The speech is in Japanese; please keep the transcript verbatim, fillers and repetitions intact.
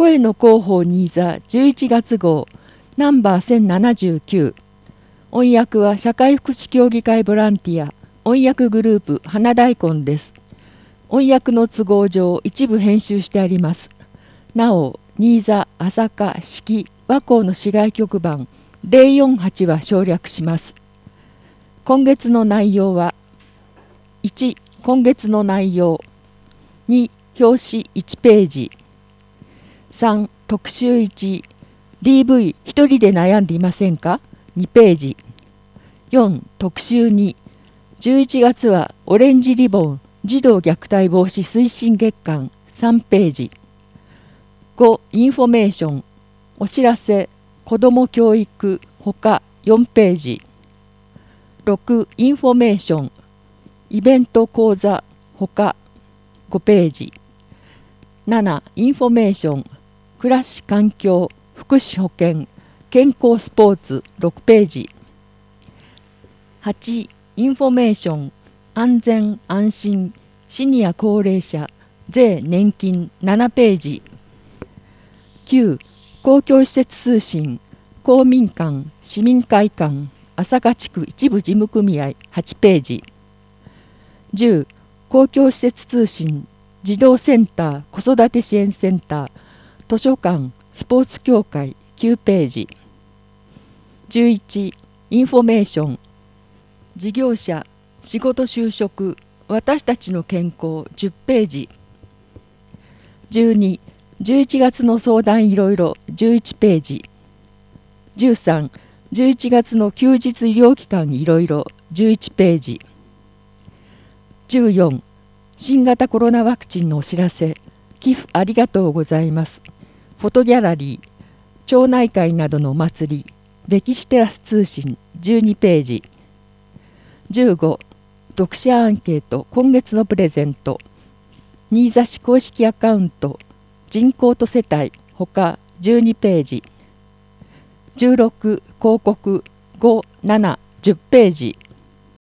声の広報新座じゅういちがつ号ナンバーせんななじゅうきゅう。音訳は社会福祉協議会ボランティア音訳グループ花大根です。音訳の都合上一部編集してあります。なお、新座、朝霞、四季、和光の市外局番ゼロよんはちは省略します。今月の内容は、いち. 今月の内容、に. 表紙いちページ、さん. 特集いち、ディーブイ 一人で悩んでいませんかにページ、よん. 特集に、じゅういちがつはオレンジリボン児童虐待防止推進月間さんページ、ご. インフォメーション、お知らせ、子ども教育ほかよんページ、ろく. インフォメーション、イベント講座ほかごページ、なな. インフォメーション、暮らし環境福祉保健健康スポーツろくページ、はち. インフォメーション、安全安心シニア高齢者税年金ななページ、きゅう. 公共施設通信公民館市民会館朝霞地区一部事務組合はちページ、じゅう. 公共施設通信児童センター子育て支援センター図書館スポーツ協会きゅうページ、じゅういち. インフォメーション、事業者仕事就職私たちの健康じゅっページ、じゅうに. じゅういちがつの相談いろいろじゅういちページ、じゅうさん. じゅういちがつの休日医療機関いろいろじゅういちページ、じゅうよん. 新型コロナワクチンのお知らせ寄付ありがとうございますフォトギャラリー町内会などのお祭り歴史テラス通信じゅうにページ、じゅうご. 読者アンケート今月のプレゼント新座市公式アカウント人口と世帯ほかじゅうにページ、じゅうろく. 広告ご、なな、じゅっページ、